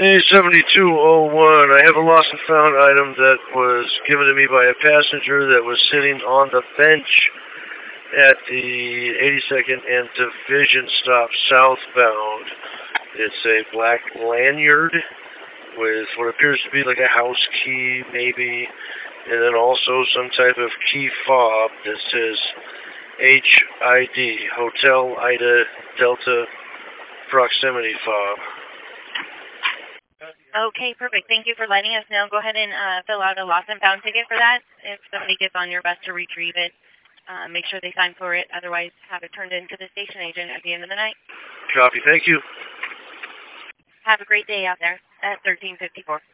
A7201. I have a lost and found item that was given to me by a passenger that was sitting on the bench at the 82nd and Division stop southbound. It's a black lanyard with what appears to be like a house key, maybe, and then also some type of key fob that says HID, Hotel Ida Delta Proximity Fob. Okay, perfect. Thank you for letting us know. Go ahead and fill out a lost and found ticket for that. If somebody gets on your bus to retrieve it, make sure they sign for it. Otherwise, have it turned in to the station agent at the end of the night. Copy. Thank you. Have a great day out there at 1354.